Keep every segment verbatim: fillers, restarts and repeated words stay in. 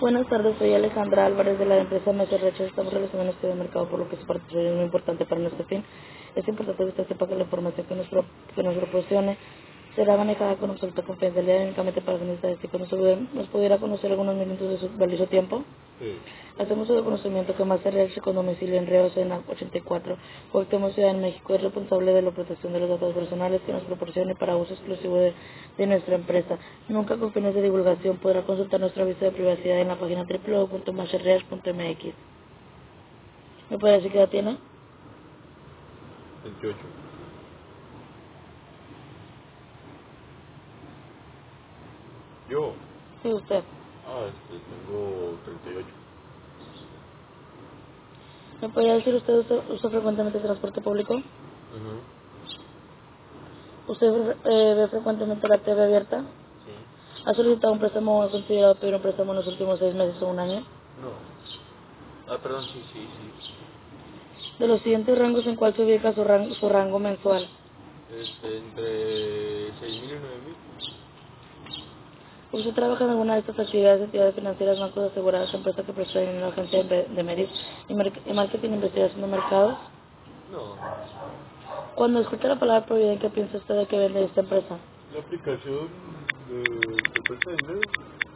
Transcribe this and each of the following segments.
Buenas tardes, soy Alejandra Álvarez de la empresa M S R. Estamos realizando un estudio de mercado por lo que su participación es muy importante para nuestro fin. Es importante que usted sepa que la información que nos, pro- que nos proporcione será manejada con absoluta confidencialidad y únicamente para fines estadísticos. ¿Nos, pudiera- ¿Nos pudiera conocer algunos minutos de su valioso tiempo? Sí. Hacemos el conocimiento que más se realiza con domicilio en Río Sena ochenta y cuatro. Cuauhtémoc, Ciudad de México, es responsable de la protección de los datos personales que nos proporcione para uso exclusivo de, de nuestra empresa. Nunca con fines de divulgación podrá consultar nuestro aviso de privacidad en la página doble u doble u doble u punto masherreas punto m x. ¿Me puede decir qué edad tiene? veintiocho. Yo, Sí, usted. ah, este, tengo treinta y ocho. ¿Me podría decir usted usa, usa frecuentemente transporte público? Ajá. ¿Usted eh, ve frecuentemente la T V abierta? Sí. ¿Ha solicitado un préstamo o ha considerado pedir un préstamo en los últimos seis meses o un año? No. Ah, perdón, sí, sí, sí. De los siguientes rangos, ¿en cuál se ubica su rango, su rango mensual? Este, entre seis mil y nueve mil. ¿Usted trabaja en alguna de estas actividades, entidades financieras, bancos aseguradas, empresas que presta dinero, agencia de de medios y, mar- y marketing, investigación de mercados? No, no. Cuando escucha la palabra Provident, ¿qué piensa usted de que vende esta empresa? La aplicación de, que presta dinero.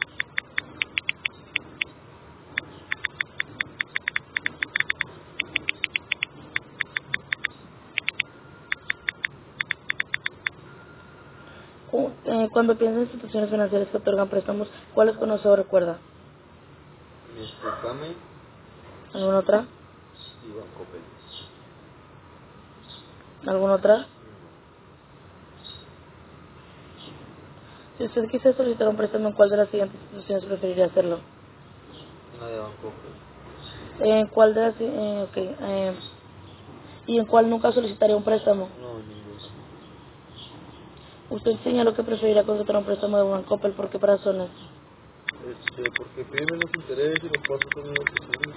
Cu- eh, Cuando piensa en instituciones financieras que otorgan préstamos, ¿cuáles conoce o recuerda? Este, Came ¿Alguna otra? y Bancopel. ¿Alguna otra? No. Si usted quisiera solicitar un préstamo, ¿en cuál de las siguientes instituciones preferiría hacerlo? Una de Bancopel. ¿En cuál de las... eh, ok, eh, ¿y en cuál nunca solicitaría un préstamo? No, ninguna. Usted señaló que preferiría contratar un préstamo de Bancoppel, ¿por qué razones? Este, porque pide menos interés y los pasos son menos pequeños.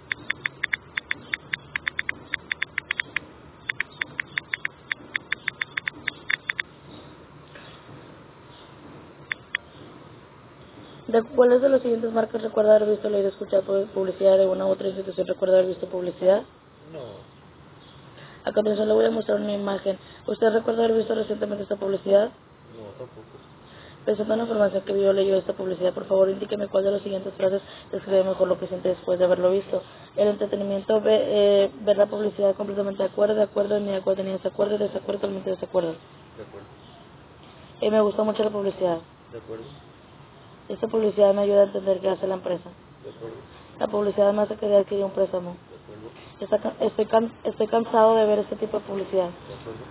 ¿De cuáles de las siguientes marcas recuerda haber visto, leído, escuchado pu- publicidad de una u otra institución? ¿Recuerda haber visto publicidad? No, A continuación le voy a mostrar una imagen. ¿Usted recuerda haber visto recientemente esta publicidad? no, tampoco. Pensando en la información que vio o leyó esta publicidad, por favor indíqueme cuál de las siguientes frases describe mejor lo que siente después de haberlo visto. El entretenimiento, ve, eh, ver la publicidad completamente de acuerdo, de acuerdo, ni de acuerdo, ni desacuerdo, desacuerdo, totalmente desacuerdo. De acuerdo. Eh, me gustó mucho la publicidad. De acuerdo. Esta publicidad me ayuda a entender qué hace la empresa. De acuerdo. La publicidad me hace querer adquirir un préstamo. De acuerdo. Está ca- estoy, can- estoy cansado de ver este tipo de publicidad. De acuerdo.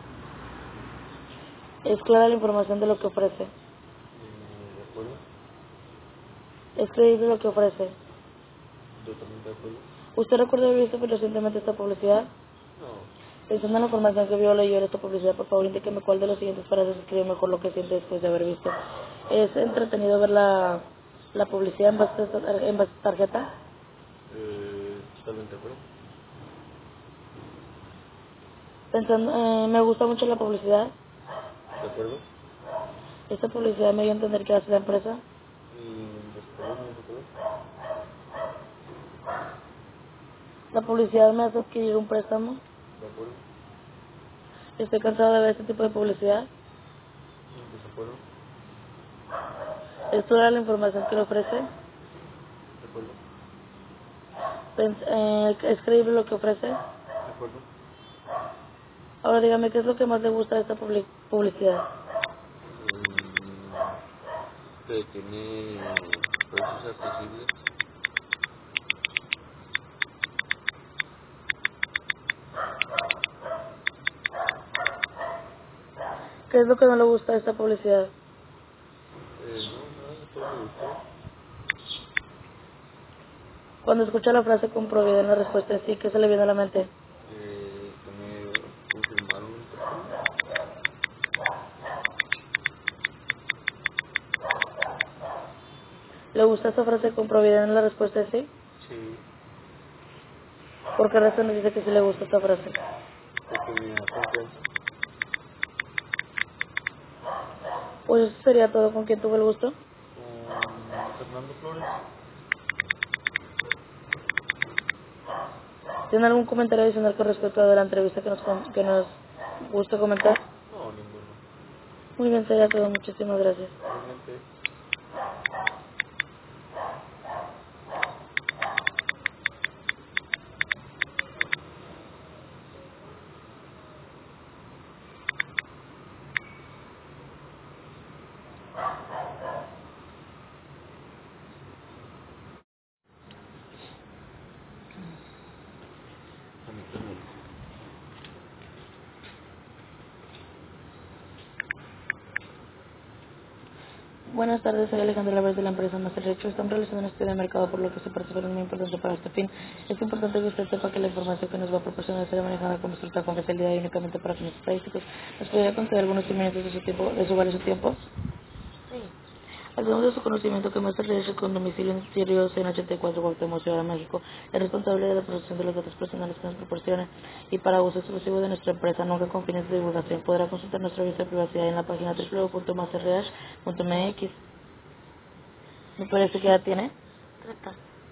Es clara la información de lo que ofrece. Eh, de acuerdo. Es creíble lo que ofrece. Totalmente de acuerdo. ¿Usted recuerda haber visto recientemente esta publicidad? No. Pensando en la información que vio o leyó en esta publicidad, por favor indíqueme cuál de los siguientes frases describe mejor lo que siente después de haber visto. ¿Es entretenido ver la, la publicidad en base, a- en base a tarjeta? Eh, totalmente de acuerdo. Pensando, eh, me gusta mucho la publicidad. De acuerdo. Esta publicidad me dio a entender qué hace la empresa. Mm, desacuerdo, no desacuerdo. La publicidad me hace adquirir un préstamo. De acuerdo. Estoy cansado de ver este tipo de publicidad. Mm, desacuerdo. Es toda la información que le ofrece. De acuerdo. Pens- eh, es creíble lo que ofrece. De acuerdo. Ahora dígame qué es lo que más le gusta de esta publi- publicidad. Mm, que tiene precios accesibles. ¿Qué es lo que no le gusta de esta publicidad? Eh, no, nada, todo me gustó. Cuando escucha la frase con probidad en la respuesta es sí, ¿qué se le viene a la mente? Eh, que me confirmaron un préstamo. ¿Le gusta esta frase con probidad en la respuesta es sí? Sí, ¿Por qué razón dice que sí le gusta esta frase? porque me da confianza. Pues eso sería todo. ¿Con quién tuvo el gusto? Con Fernando Flores. ¿Tiene algún comentario adicional con respecto a la entrevista que nos, com- que nos gusta comentar? No, ninguno. Muy bien, sería todo. Muchísimas gracias. Realmente. A mí también. Buenas tardes, soy Alejandra Álvarez de la empresa Master Recho. Estamos realizando un estudio de mercado por lo que su participación es muy importante para este fin. Es importante que usted sepa que la información que nos va a proporcionar será manejada con absoluta confidencialidad y únicamente para fines estadísticos. ¿Nos podría conceder algunos minutos de su tiempo, de su valioso tiempo? Sí, Hacemos de su conocimiento que Master Recho, con domicilio en Sirius en ochenta y cuatro Cuauhtémoc, Ciudad de México, es responsable de la protección de los datos personales que nos proporciona y para uso exclusivo de nuestra empresa, nunca con fines de divulgación. Podrá consultar nuestra visa de privacidad en la página doble u doble u doble u punto master reach punto m x. ¿Me parece que ya tiene? trata.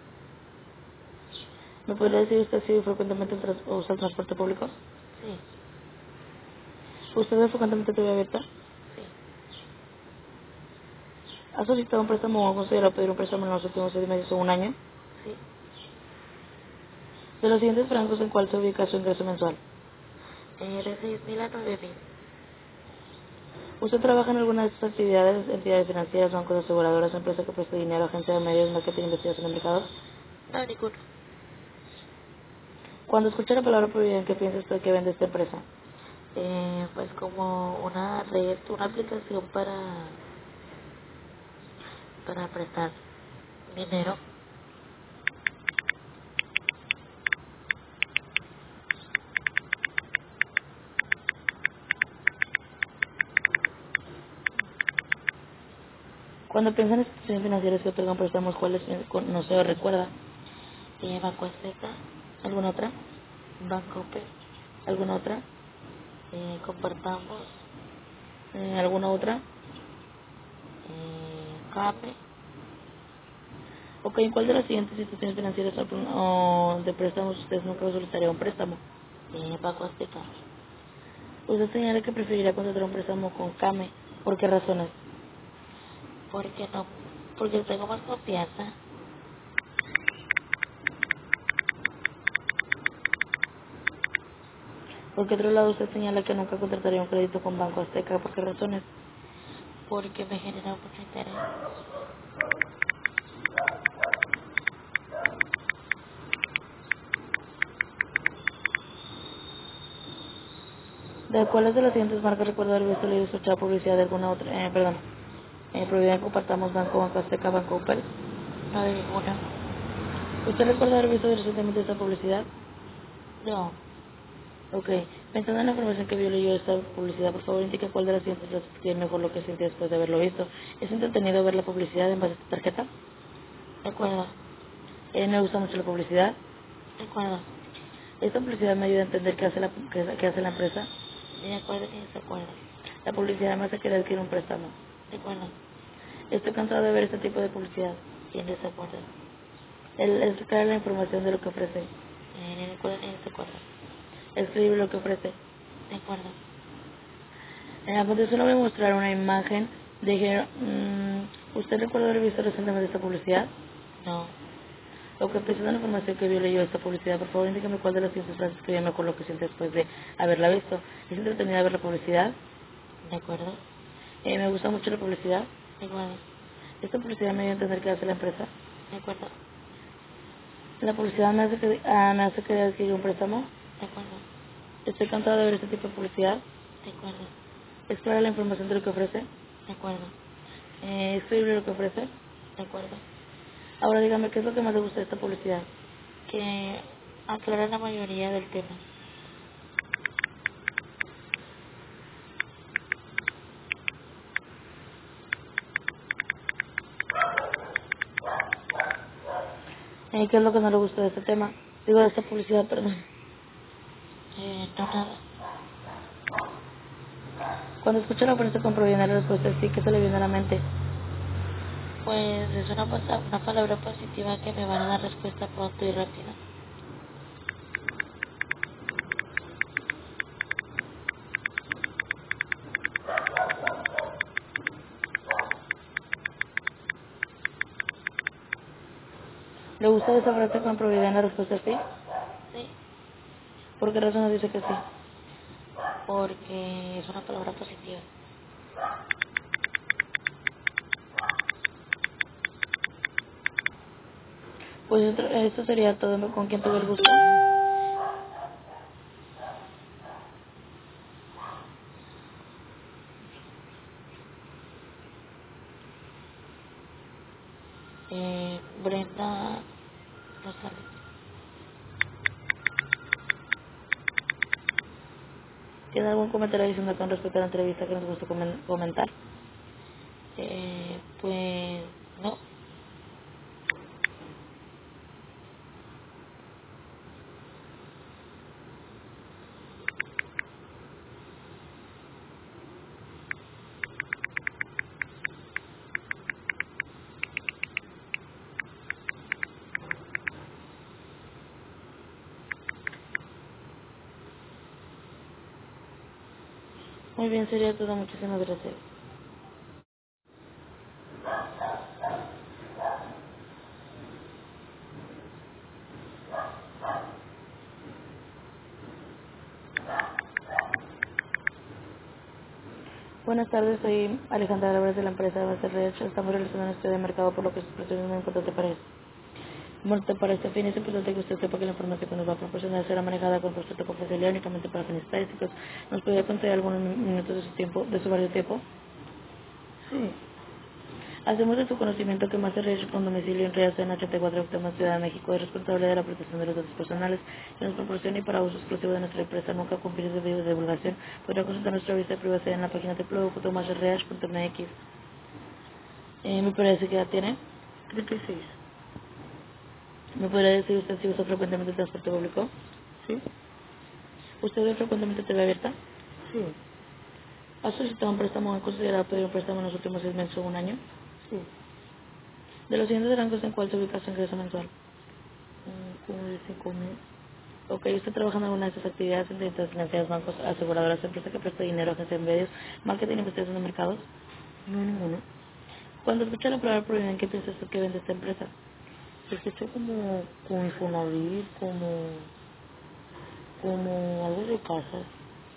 ¿Me podría decir usted si frecuentemente el trans- usa el transporte público? Sí, ¿Usted es frecuentemente T V abierta? sí, ¿Ha solicitado un préstamo o considerado pedir un préstamo en los últimos seis meses o un año? sí. De los siguientes francos, ¿en cuál se ubica su ingreso mensual? Eh, de seis mil a nueve mil. ¿Usted trabaja en alguna de estas actividades, entidades financieras, bancos, aseguradoras, empresas que presta dinero, agencia de medios, marketing, investigación de mercado? No, ninguno. Cuando escucha la palabra propiedad, ¿qué piensa usted que vende esta empresa? Eh, pues como una red, una aplicación para, para prestar dinero. Cuando piensa en instituciones financieras que otorgan préstamos, ¿cuáles con- no se recuerda? Eh, Banco Azteca, ¿Alguna otra? Banco P, ¿Alguna otra? eh, Compartamos, Eh, ¿Alguna otra? eh, CAME, Ok, ¿en cuál de las siguientes instituciones financieras o de préstamos usted nunca solicitaría un préstamo? eh, Banco Azteca. Usted señala que preferiría contratar un préstamo con CAME. ¿Por qué razones? Porque no, porque tengo más confianza. ¿Por qué otro lado usted señala que nunca contrataría un crédito con Banco Azteca? ¿Por qué razones? Porque me genera mucho interés. ¿De cuáles de las siguientes marcas recuerda haber visto leído o escuchado publicidad de alguna otra? Eh, perdón. Eh, Providencia, Compartamos, Banco, Banco Azteca, Banco Opel. No de ninguna. ¿Usted recuerda haber visto recientemente esta publicidad? No. Ok. Pensando en la información que vio leyó esta publicidad, por favor indique cuál de las siguientes frases tiene mejor lo que sintió después de haberlo visto. ¿Es entretenido ver la publicidad en base a esta tarjeta? De acuerdo, Eh, me gusta mucho la publicidad. de acuerdo. Esta publicidad me ayuda a entender qué hace la, qué, qué hace la empresa. De acuerdo y desacuerdo. La publicidad me hace querer adquirir un préstamo. De acuerdo Estoy cansado de ver este tipo de publicidad. y en desacuerdo. El explicar la información de lo que ofrece. Eh, ni de acuerdo ni desacuerdo. Escribir lo que ofrece. De acuerdo. En la continuación le voy a mostrar una imagen de que, mm, ¿usted recuerda haber visto recientemente esta publicidad? No. O que pensando en la información que vio leyó esta publicidad, por favor indíqueme cuál de las siguientes frases escribe mejor lo que siente después de haberla visto. ¿Es entretenida ver la publicidad? De acuerdo. Eh, me gusta mucho la publicidad. De acuerdo. Esta publicidad me dio a entender qué hace la empresa. De acuerdo. La publicidad me hace, que, ah, me hace querer adquirir un préstamo. De acuerdo. Estoy cansado de ver este tipo de publicidad. De acuerdo. Explorar la información de lo que ofrece. De acuerdo. Eh, escribir lo que ofrece. De acuerdo. Ahora dígame, ¿qué es lo que más le gusta de esta publicidad? Que aclara la mayoría del tema. Eh, ¿Qué es lo que no le gusta de este tema? Digo, de esta publicidad, perdón. Eh, no nada. Cuando escucha la frase con proviene la respuesta sí, ¿qué se le viene a la mente? Pues es una, pasa- una palabra positiva que me van a dar respuesta pronto y rápido. ¿Usted desaparece con probabilidad en la respuesta sí? Sí, ¿Por qué razón nos dice que sí? porque es una palabra positiva. Pues esto, esto sería todo. ¿Con quién tuve el gusto? Eh, Brenda Rosales. ¿Tiene algún comentario adicional con respecto a la entrevista que nos gusta comen- comentar? Eh, pues no. Muy bien, sería todo. Muchísimas gracias. Buenas tardes, soy Alejandra Álvarez de la empresa de Master Reach. Estamos realizando un estudio de mercado por lo que sus precios es muy importante para esto. Bueno, para este fin es importante que usted sepa que la información que nos va a proporcionar será manejada con respeto y confidencialidad únicamente para fines estadísticos. ¿Nos podría conceder algunos minutos de su tiempo, de su valioso tiempo? Sí. Hacemos de su conocimiento que Master Reach con domicilio en Riaza en ochenta y cuatro Octavio, Ciudad de México, es responsable de la protección de los datos personales que nos proporciona y para uso exclusivo de nuestra empresa. Nunca cumplir ese debido de divulgación. Podrá consultar nuestra vista de privacidad en la página de w w w punto master reach punto m x. Eh, me parece que ya tiene. treinta y seis. ¿Me podría decir usted si usa frecuentemente el transporte público? Sí. ¿Usted ve frecuentemente T V abierta? Sí. ¿Ha solicitado un préstamo o ha considerado pedir un préstamo en los últimos seis meses o un año? Sí. De los siguientes rangos, ¿en cuál se ubica su ingreso mensual? Mm, como de cinco mil. Ok, ¿usted trabaja en alguna de estas actividades entre entidades financieras, bancos, aseguradoras, empresas que presta dinero, agencias de medios, marketing, investigación de mercados? No, ninguno. Cuando escucha la palabra prohibida, ¿en qué piensa usted que vende esta empresa? Se escucha como, como Infonavit, como, como algo de casas.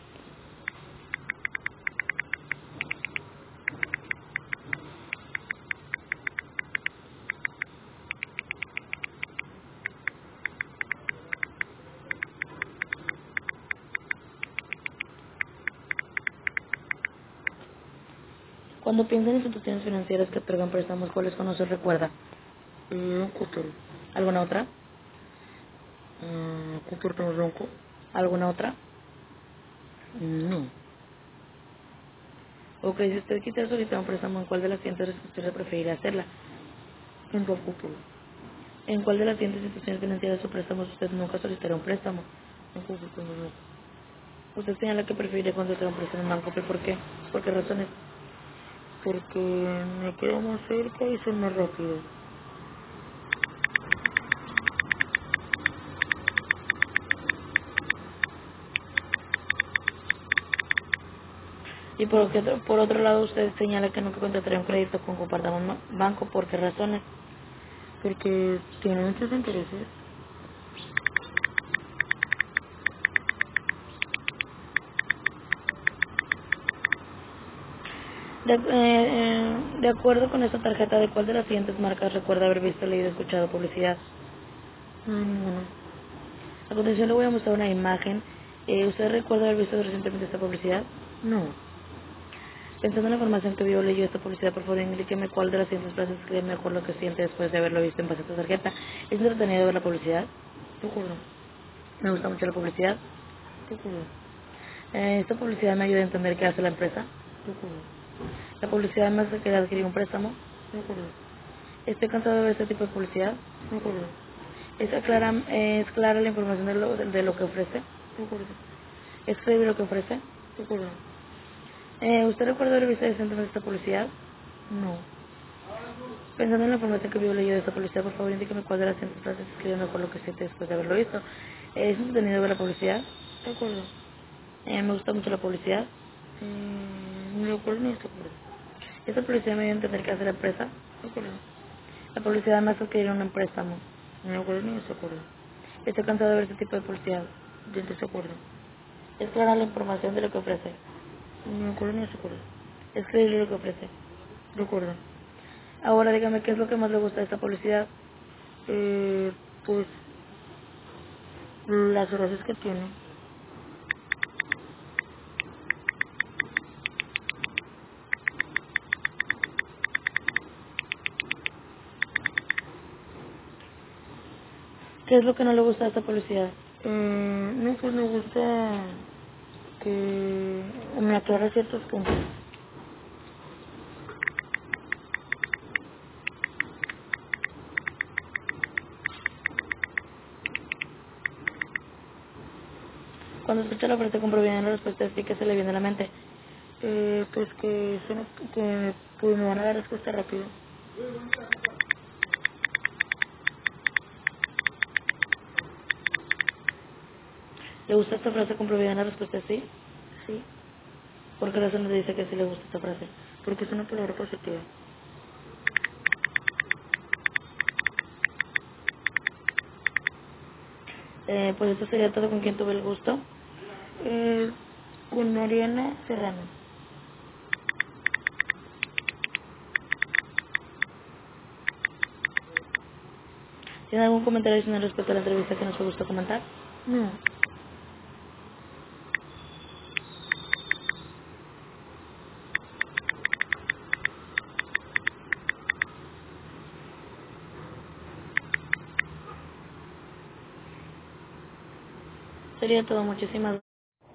Cuando piensa en instituciones financieras que otorgan préstamos, ¿cuáles conoce o recuerda? Eh, un cúter. ¿Alguna otra? Ah, cúter tan ronco. ¿Alguna otra? No. Ok, si usted quisiera solicitar un préstamo, ¿en cuál de las siguientes instituciones preferiría hacerla? En el cúter. ¿En cuál de las siguientes instituciones financieras o préstamos usted nunca solicitará un préstamo? Un cúter tan ronco. Usted señala que preferiría contratar un préstamo en banco, ¿pero por qué? ¿Por qué razones? Porque me quedo más cerca y son más rápido. Y por, qué otro- por otro lado, usted señala que nunca contrataría un crédito con compartamos banco, ¿por qué razones? Porque tiene muchos intereses. De, eh, eh, de acuerdo con esta tarjeta, ¿de cuál de las siguientes marcas recuerda haber visto, leído, escuchado publicidad? No, ninguno. A continuación le voy a mostrar una imagen. Eh, ¿Usted recuerda haber visto recientemente esta publicidad? No. Pensando en la información que vio o leyó esta publicidad, por favor, indíqueme cuál de las siguientes frases cree mejor lo que siente después de haberlo visto en base a esta tarjeta. ¿Es entretenido ver la publicidad? De acuerdo. ¿Me gusta mucho la publicidad? De acuerdo. Eh, ¿Esta publicidad me ayuda a entender qué hace la empresa? De acuerdo. ¿La publicidad me hace querer adquirir un préstamo? De acuerdo. ¿Estoy cansado de ver este tipo de publicidad? De acuerdo. ¿Es clara, eh, ¿Es clara la información de lo, de, de lo que ofrece? De acuerdo. ¿Es creíble lo que ofrece? De acuerdo. Eh, ¿Usted recuerda haber visto recientemente esta publicidad? No. Pensando en la información que vio o leyó de esta publicidad, por favor, indíqueme cuál de las siguientes frases escribió mejor lo que siente después de haberlo visto. Eh, ¿Es entretenido ver la publicidad? De acuerdo. Eh, ¿Me gusta mucho la publicidad? Eh, ni de acuerdo ni de acuerdo. ¿Esta publicidad me ayuda a entender qué hace la empresa? De acuerdo. La publicidad me hace adquirir un préstamo. No me acuerdo ni de acuerdo. Estoy cansado de ver este tipo de publicidad. De desacuerdo. Es clara la información de lo que ofrece. No me acuerdo ni de acuerdo. Es creíble lo que ofrece. De acuerdo. Ahora dígame qué es lo que más le gusta de esta publicidad. Eh, pues las frases que tiene. ¿Qué es lo que no le gusta de esta publicidad? Eh, no, pues me gusta que me aclara ciertos puntos. Cuando escucha la frase con propiedad en la respuesta, sí que se le viene a la mente. Eh, pues que, son- que pues me van a dar respuesta rápido. ¿Le gusta esta frase con propiedad en la respuesta? Sí. Sí. ¿Por qué razón le dice que sí le gusta esta frase? Porque es una palabra positiva. Eh, pues esto sería todo con quien tuve el gusto. Eh, con Mariana Serrano. ¿Tiene algún comentario adicional respecto a la entrevista que nos fue gusto comentar? No. Sería todo. Muchísimas gracias.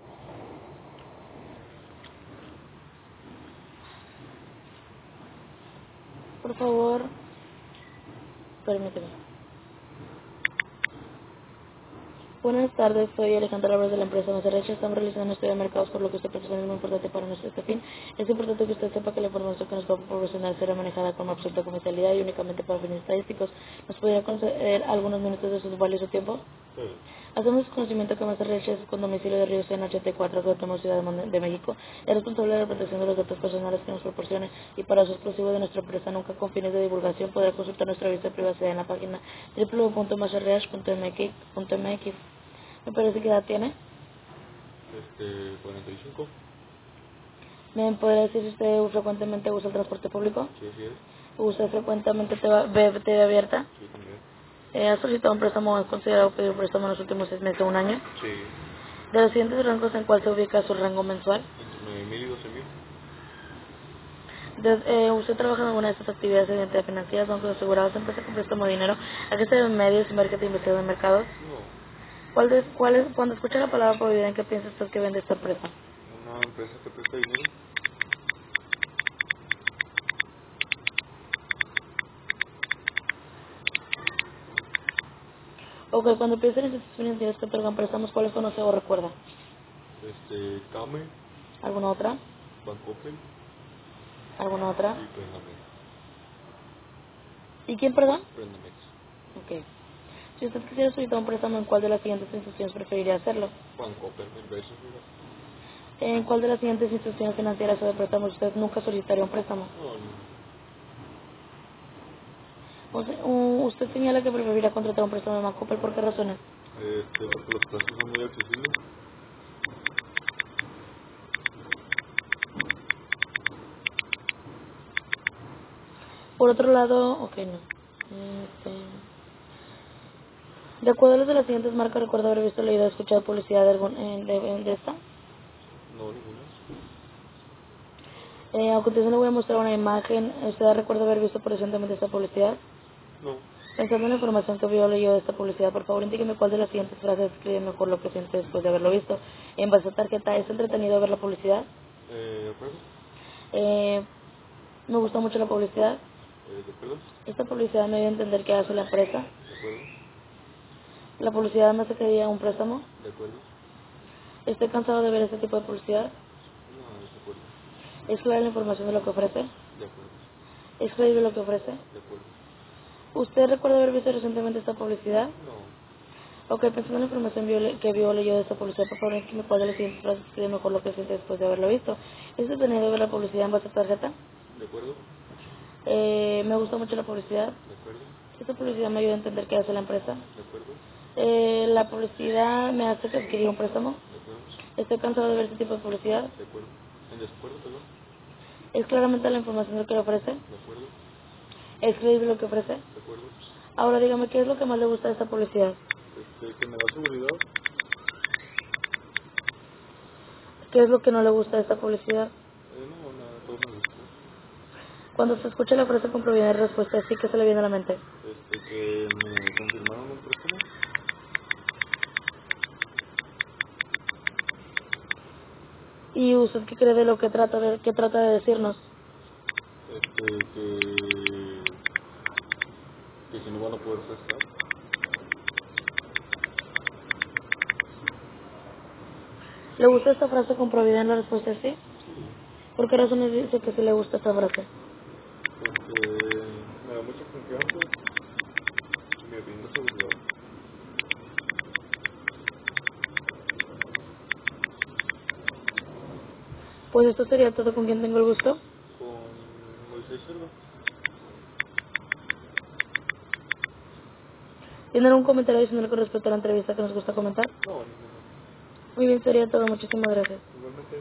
Por favor, permíteme. Buenas tardes, soy Alejandra Álvarez de la empresa Macerrecha. Estamos realizando un estudio de mercados, por lo que esta presentación es muy importante para nuestro este fin. Es importante que usted sepa que la información que nos va a proporcionar será manejada con absoluta confidencialidad y únicamente para fines estadísticos. ¿Nos podría conceder algunos minutos de su valioso tiempo? Sí. Hacemos conocimiento que Macerrecha es con domicilio de Río Sena ochenta y cuatro, que tenemos Ciudad de, Mon- de México. Es responsable de la protección de los datos personales que nos proporcione y para uso exclusivo de nuestra empresa, nunca con fines de divulgación. Podrá consultar nuestro aviso de privacidad en la página doble u doble u doble u punto macerreach punto m x. Me parece que edad tiene. Este, cuarenta y cinco. ¿Me podría decir si usted frecuentemente usa el transporte público? Sí, sí es. ¿Usa frecuentemente T V T V abierta? Sí, también. Eh, ¿Ha solicitado un préstamo o ha considerado pedir un préstamo en los últimos seis meses o un año? Sí. De los siguientes rangos, ¿en cuál se ubica su rango mensual? Entre nueve mil y doce mil. De- eh, ¿Usted trabaja en alguna de estas actividades de identidad financiera, bancos asegurados, empresas con préstamo de dinero, a qué se deben medios y marketing investigación de mercados? No. ¿Cuál de, cuál es, cuando escucha la palabra probabilidad, ¿en qué piensa usted que vende esta empresa? Una empresa que presta dinero. Ok, cuando piensa en instituciones financieras que otorgan préstamos, ¿cuáles conoce o recuerda? Este, Came, ¿Alguna otra? Bancoppel ¿Alguna otra? y Prendamex. ¿Y quién, perdón? Prendamex. Ok. Si usted quisiera solicitar un préstamo, ¿en cuál de las siguientes instituciones preferiría hacerlo? Bancoppel mil veces, mira. ¿En cuál de las siguientes instituciones financieras o de préstamos usted nunca solicitaría un préstamo? No, no. O sea, u- ¿Usted señala que preferiría contratar un préstamo de Bancoppel? ¿Por qué razones? Este, porque los precios son muy accesibles. Por otro lado, ok, no. Este, de acuerdo a las de las siguientes marcas, recuerdo haber visto, leído, escuchado publicidad de, algún, eh, de, de esta. No, ninguna. Eh, a continuación le voy a mostrar una imagen. ¿Usted recuerda haber visto recientemente esta publicidad? No. Pensando en la información que vio o leyó de esta publicidad, por favor indíqueme cuál de las siguientes frases describe mejor lo que siente después de haberlo visto. En base a tarjeta, ¿es entretenido ver la publicidad? Eh, ¿de acuerdo? Eh, me gusta mucho la publicidad. Eh, ¿de acuerdo? Esta publicidad me dio a entender que hace la empresa. ¿De acuerdo? La publicidad me hace que diga un préstamo. ¿De acuerdo? Estoy cansado de ver este tipo de publicidad. No, de acuerdo. Es clara la información de lo que ofrece. De acuerdo. Es creíble lo que ofrece. De acuerdo. ¿Usted recuerda haber visto recientemente esta publicidad? No. Ok, pensando en la información vio- que vio o leyó de esta publicidad, por favor, que me cuál de las siguientes frases escribe mejor lo que siente después de haberlo visto. ¿Es entretenido ver la publicidad en base a tarjeta? ¿De acuerdo? Eh, me gusta mucho la publicidad. ¿De acuerdo? Esta publicidad me ayuda a entender qué hace la empresa. ¿De acuerdo? Eh, la publicidad me hace adquirir un préstamo. ¿De acuerdo? Estoy cansado de ver este tipo de publicidad. ¿De acuerdo? ¿En desacuerdo, perdón? Es claramente la información de que le ofrece. ¿De acuerdo? Es creíble lo que ofrece. ¿De acuerdo? Ahora dígame, ¿qué es lo que más le gusta de esta publicidad? Este, que me da seguridad. ¿Qué es lo que no le gusta de esta publicidad? Eh, no, nada, todo me gusta. Cuando se escucha la frase con probabilidad de respuesta, ¿sí que se le viene a la mente? Este, que me confirmaron un préstamo. ¿Y usted qué cree de lo que trata de, que trata de decirnos? Este, que, que si no van a poder prestar. ¿Le gusta esta frase con probabilidad en la respuesta sí? Sí, ¿Por qué razones dice que sí le gusta esta frase? porque me da mucha confianza y me brinda seguridad. Pues esto sería todo. ¿Con quien tengo el gusto? Con Moisés Cerda. ¿Tienen algún comentario adicional con respecto a la entrevista que nos gusta comentar? No, ninguno. Muy bien, sería todo. Muchísimas gracias. Igualmente.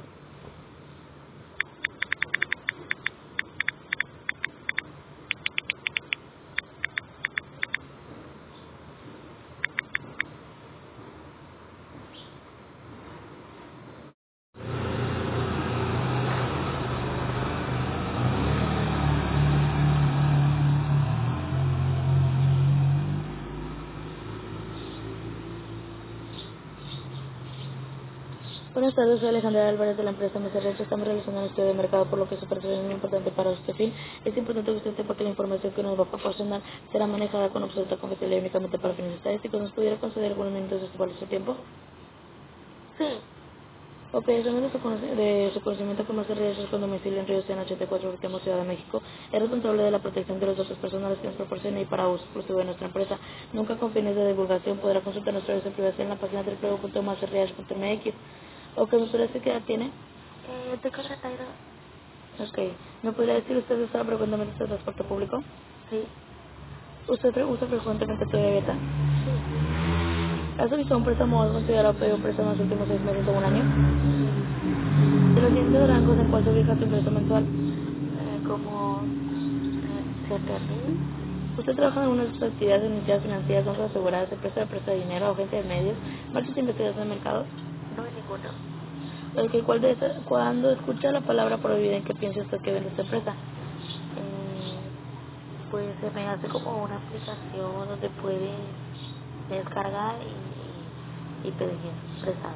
Buenas tardes, soy Alejandra Álvarez de la empresa M C R. Estamos realizando un estudio de mercado, por lo que su operación es muy importante para este fin. Es importante que usted sepa que la información que nos va a proporcionar será manejada con absoluta confidencialidad y únicamente para fines estadísticos. ¿Nos pudiera conceder algunos minutos de su valioso tiempo? Sí. Ok, examen de su, conoci- de su conocimiento que más se realiza con domicilio en Río Sena ochenta y cuatro, Último, Ciudad de México. Es responsable de la protección de los datos personales que nos proporciona y para uso exclusivo de nuestra empresa. Nunca con fines de divulgación podrá consultar nuestra versión de privacidad en la página w w w punto más r h punto m x. Ok, ¿me podría decir qué edad tiene? Eh, tengo treinta y dos. Ok, ¿me podría decir usted usa frecuentemente el transporte público? Sí. ¿Usted fre- usa frecuentemente tu beta? Sí. ¿Has solicitado un préstamo o has considerado pedir un préstamo en los últimos seis meses o un año? Sí. De los siguientes rangos, ¿en cuál se ubica su ingreso mensual? Eh, como eh, siete mil. Usted trabaja en algunas de sus actividades de entidades financieras, bancos aseguradas, empresa de presta de dinero, agencia de medios, marketing de investigación de mercados. No hay ninguno. Ok, ¿cuál de estas- cuando escucha la palabra prohibida, ¿en qué piensa usted que vende esta empresa? Eh, pues se me hace como una aplicación donde puede descargar y, y pedir prestado.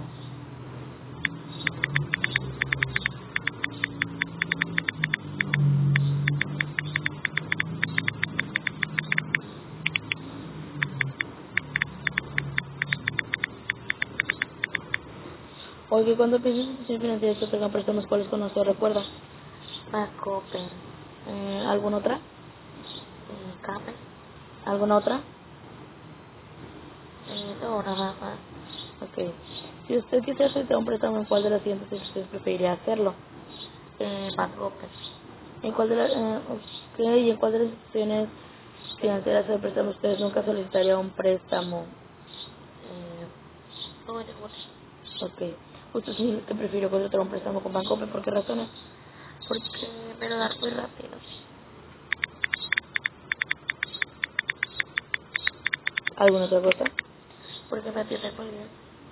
Oye, cuando piensa en institución financiera que tengan préstamos, ¿cuáles conoce o recuerda? Bancopen, Eh, ¿Alguna otra? eh, Camen, ¿Alguna otra? eh, no, nada más. Ok. Si usted quisiera solicitar un préstamo, ¿en cuál de las siguientes instituciones preferiría hacerlo? Eh, Bancopen, ¿En cuál de las, eh, ok, ¿y en cuál de las instituciones financieras de préstamo ustedes nunca solicitaría un préstamo? eh, no hay ninguno. Ok. Usted sí que prefirió contratar un préstamo con Bancope, ¿por qué razones? Porque me lo dan muy rápido. ¿Alguna otra cosa? Porque me atienden muy bien.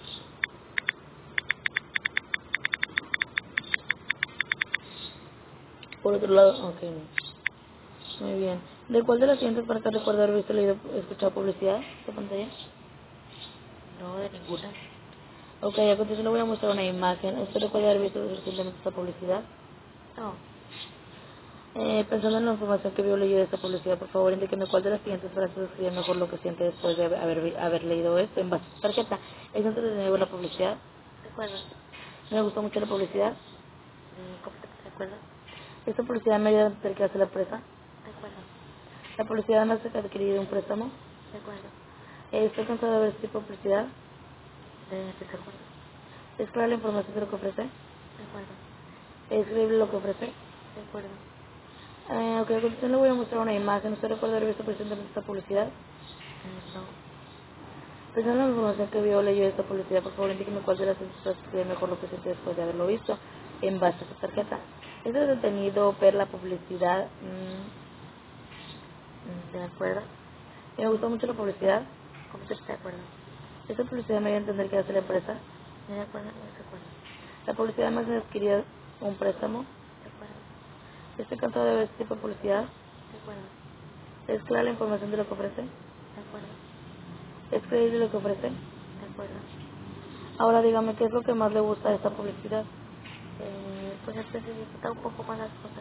Por otro lado, ok. Muy bien. ¿De cuál de las siguientes marcas recuerda haber visto, leído, escuchado publicidad en pantalla? No, de ninguna. Ok, a continuación le voy a mostrar una imagen. ¿Usted recuerda haber visto recientemente esta publicidad? No. Eh, pensando en la información que vio leído de esta publicidad, por favor, indíqueme cuál de las siguientes frases describe mejor lo que siente después de haber, haber, haber leído esto en base a su tarjeta. ¿Es entretenido la publicidad? ¿De acuerdo? Me gustó mucho la publicidad. Eh, completamente de acuerdo. Esta publicidad me ayuda a entender qué hace la empresa. De acuerdo. La publicidad me hace adquirir un préstamo. De acuerdo. Eh, estoy cansado de ver este tipo de publicidad. De, de acuerdo. Es clara la información de lo que ofrece. De acuerdo. Es creíble lo que ofrece. De acuerdo. Eh, ok, a continuación le voy a mostrar una imagen. ¿Usted recuerda haber visto presentemente esta publicidad? Eh, no. Pensando en la información que vio o leyó de esta publicidad, por favor indíqueme cuál de las cosas cree mejor lo que siente después de haberlo visto en base a su tarjeta. ¿Es detenido ver la publicidad? Mm, Mm, ¿De acuerdo? me gustó mucho la publicidad. ¿Cómo que de acuerdo? Esta publicidad me dio a entender que hace la empresa. ¿De acuerdo? No de acuerdo. La publicidad me hace adquirir un préstamo. ¿De acuerdo? Estoy cansado de ver este tipo de publicidad. ¿De acuerdo? ¿Es clara la información de lo que ofrece? ¿De acuerdo? ¿Es creíble lo que ofrece? ¿De acuerdo? Ahora dígame qué es lo que más le gusta de esta publicidad. Eh, pues especifica un poco más las cosas.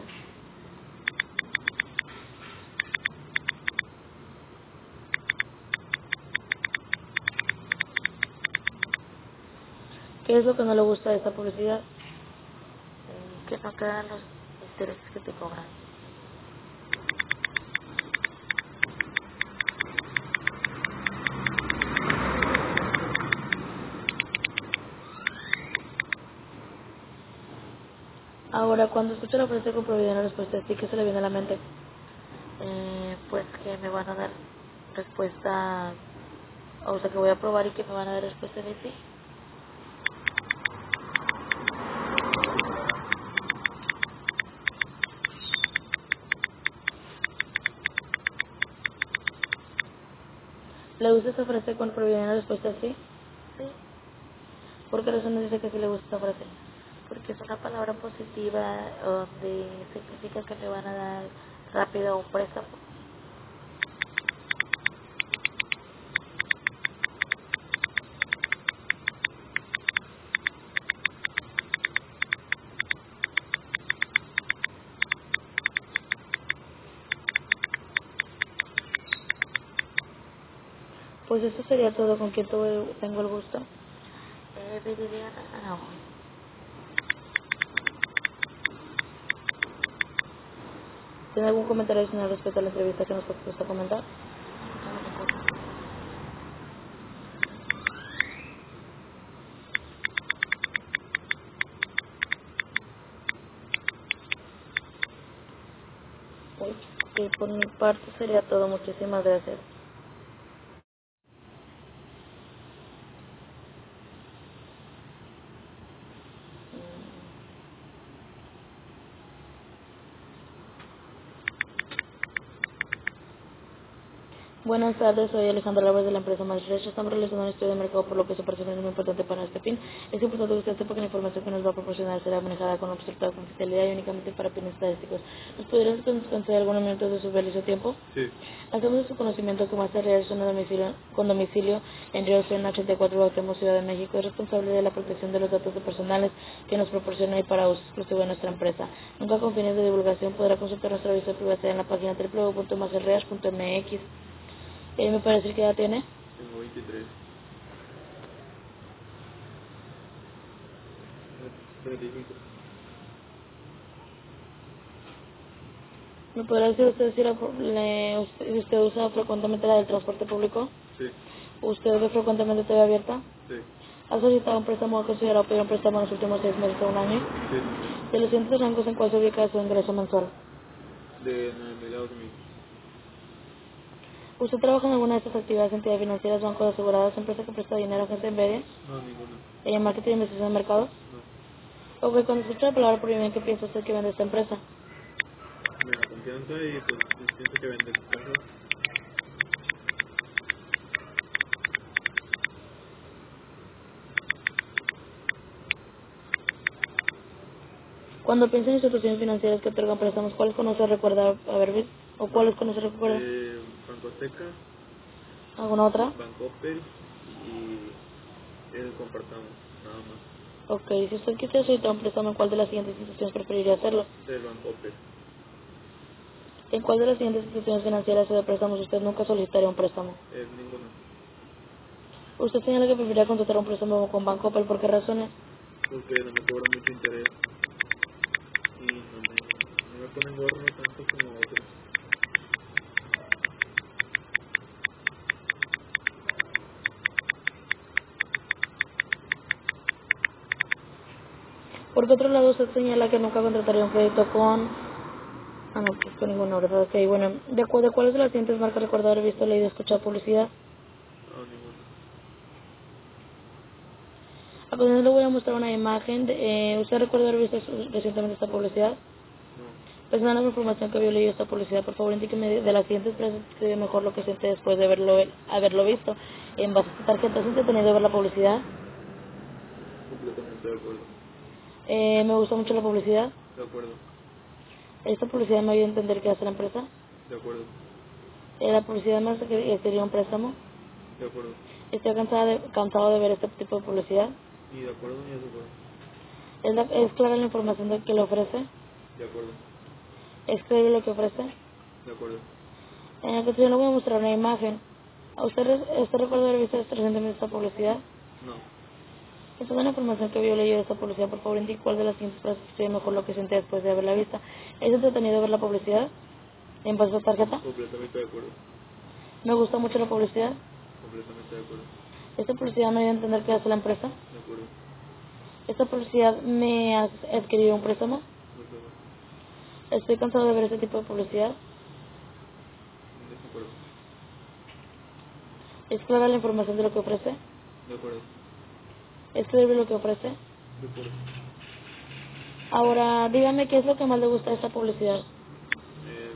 ¿Qué es lo que no le gusta de esta publicidad? Eh, que no te dan los intereses que te cobran. Ahora, cuando escucha la frase con probabilidad en la respuesta, ¿sí que se le viene a la mente? Eh, pues que me van a dar respuesta, o sea que voy a probar y que me van a dar respuesta de sí. ¿Le gusta esta frase con probabilidad en la respuesta sí? Sí, ¿Por qué razón dice que sí le gusta esta frase? porque es una palabra positiva donde significa que me van a dar rápido un préstamo. Pues eso sería todo. ¿Con quien tuve- tengo el gusto? Eh, Viviana, ah, ¿Tiene algún comentario adicional respecto a la entrevista que nos gusta comentar? no, ninguno. Pues, que por mi parte sería todo. Muchísimas gracias. Buenas tardes, soy Alejandra Álvarez de la empresa Maestrecha. Estamos realizando un estudio de mercado por lo que su participación es muy importante para este fin. Es importante que usted sepa que la información que nos va a proporcionar será manejada con absoluta confidencialidad y únicamente para fines estadísticos. ¿Nos podrías conceder algunos minutos de su valioso tiempo? Sí. Hacemos de su conocimiento que Master Real es un domicilio, con domicilio en Río Sena ochenta y cuatro Bautemos, Ciudad de México. Es responsable de la protección de los datos personales que nos proporciona y para uso exclusivo de nuestra empresa. Nunca con fines de divulgación podrá consultar nuestro aviso de privacidad en la página doble u doble u doble u punto masterreal punto m x. Eh, ¿Me parece que ya tiene? Tengo veintitrés. treinta y cinco. ¿Me podrá decir usted si, la, le- usted, si usted usa frecuentemente la del transporte público? Sí. ¿Usted ve frecuentemente T V abierta? Sí. ¿Ha solicitado un préstamo o considerado pedir un préstamo en los últimos seis meses o un año? Sí. De los siguientes rangos, ¿en cuál se ubica su ingreso mensual? De nueve mil a dos mil. ¿Usted trabaja en alguna de estas actividades, entidades financieras, bancos asegurados, empresa que presta dinero, agencia de media, No, ninguno. en marketing y investigación de mercado? No. Ok, cuando escucha la palabra por bien, ¿qué piensa usted que vende esta empresa? Me da confianza y pues pienso que vende casas. Cuando piensa en instituciones financieras que otorgan préstamos, ¿cuáles conoce recuerda haber visto? ¿O cuáles conoce recuerda? Eh, Banco Azteca, ¿Alguna otra? Bancoppel y el Compartamos, nada más. Ok, si usted quisiera solicitar un préstamo, ¿en cuál de las siguientes instituciones preferiría hacerlo? El Bancoppel. ¿En cuál de las siguientes instituciones financieras o de préstamos usted nunca solicitaría un préstamo? Es ninguno. Usted señala que preferiría contratar un préstamo con Banco, ¿pero por qué razones? Porque no me cobran mucho interés y no me, no me ponen gorro tanto como otros. Por otro lado, usted señala que nunca contrataría un crédito con Ah, no, pues con ninguna, ¿verdad? Ok, bueno, ¿de acuerdo? ¿Cuáles de las siguientes marcas recuerda haber visto, leído, escuchado publicidad? No, ninguna. A continuación le voy a mostrar una imagen. De, eh, ¿Usted recuerda haber visto su- recientemente esta publicidad? No. Personal de información que vio leído esta publicidad, por favor indíqueme de, de las siguientes frases que mejor lo que siente después de haberlo, haberlo visto. En base a esta tarjeta, ¿es entretenido ver la publicidad? Completamente de acuerdo. Eh, me gusta mucho la publicidad. De acuerdo. Esta publicidad me ayuda a entender qué hace la empresa. De acuerdo. Eh, la publicidad me hace que quería un préstamo. De acuerdo. Estoy cansada de, cansado de ver este tipo de publicidad. Ni de acuerdo ni de acuerdo. Es, la- es clara la información de que le ofrece. De acuerdo. Es creíble lo que ofrece. De acuerdo. En la continuación le voy a mostrar una imagen. ¿A usted, re- usted recuerda haber visto recientemente esta publicidad? No. Es toda la información que vio leído de esta publicidad, por favor indique cuál de las siguientes frases sería mejor lo que siente después de haberla vista. ¿Es entretenido ver la publicidad? ¿En base a esta tarjeta? Completamente de acuerdo. Me gusta mucho la publicidad. Completamente de acuerdo. Esta publicidad me ayuda a entender qué hace la empresa. De acuerdo. Esta publicidad me hace adquirir un préstamo. De acuerdo. Estoy cansado de ver este tipo de publicidad. De acuerdo. Es clara la información de lo que ofrece. De acuerdo. Es creíble lo que ofrece. De acuerdo. Ahora, dígame qué es lo que más le gusta de esta publicidad. Eh,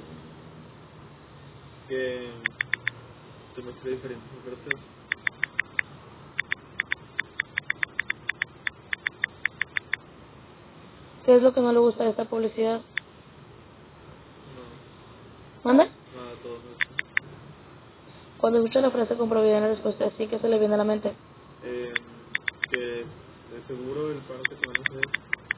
que se muestre diferentes ofertas. ¿Qué es lo que no le gusta de esta publicidad? No. ¿Manda? Nada, todo eso. Cuando escucha la frase con probabilidad la respuesta así, que se le viene a la mente. Eh, que de seguro el paro que te van a hacer.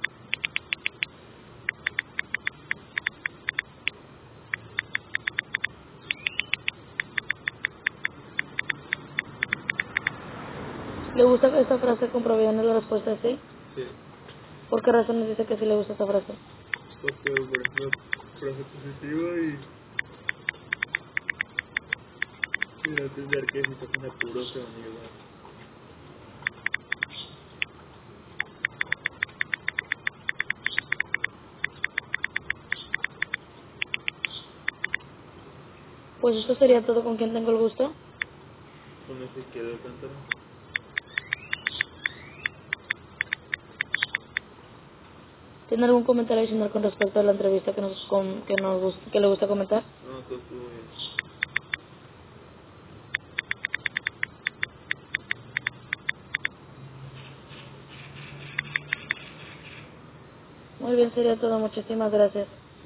¿Le gusta esta frase con probabilidad la respuesta así? Sí. ¿Por qué razones dice que sí le gusta esta frase? Porque por ejemplo, frase positiva y, y no entender que si estás en apuros te van a ayudar. Pues eso sería todo. ¿Con quien tengo el gusto? Con ese quiero Alcántara. ¿Tiene algún comentario adicional con respecto a la entrevista que nos, con, que nos gust- que le gusta comentar? No, todo estuvo bien. Muy bien, sería todo. Muchísimas gracias.